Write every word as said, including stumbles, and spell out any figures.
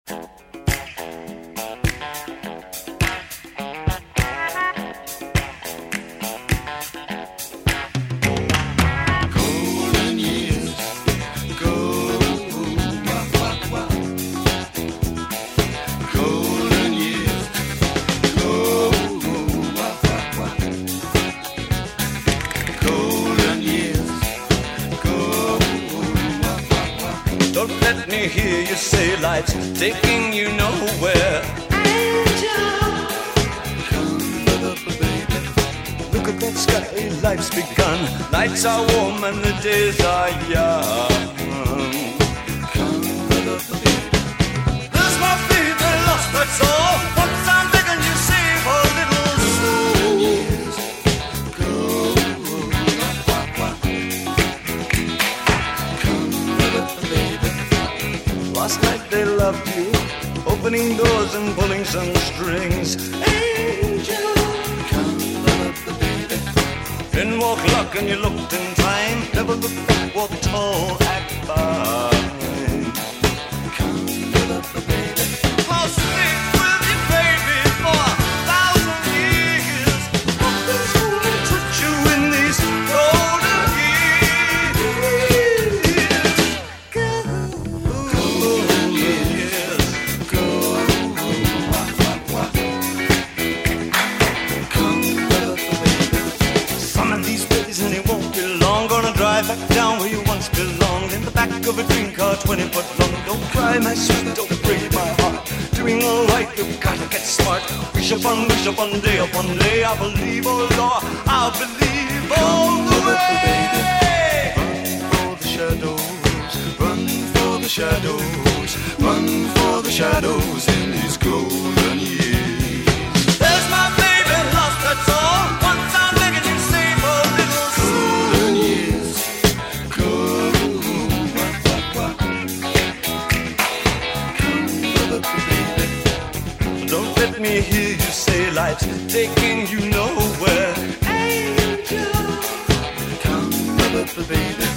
Hear you say life's taking you nowhere. Angel, come up, baby. Look at that sky, life's begun. Nights are warm and the days are young. Come up, baby. There's my baby lost, that's all. Once I'm begging you, save a little soul. Years go. Come up, baby. Last night they loved you, opening doors and pulling some strings. Angel, come up, baby. Then walk luck and you looked in time. Never look back, walk tall, act fine. Come up, baby. I'll stick with you, baby, for a thousand years. Nothing's gonna touch you in these golden years. Go. Back down where you once belonged, in the back of a dream car, twenty foot long. Don't cry, my sweet, don't break my heart. Doing all right, you've gotta get smart. Wish upon, wish upon, day upon day. I believe, oh Lord, I believe all the way. Run for the shadows, run for the shadows, run for the shadows in these golden years. There's my baby lost, that's all. Once I'm begging you, save a little golden years. Don't let me hear you say life's taking you nowhere. Angel, come up, baby.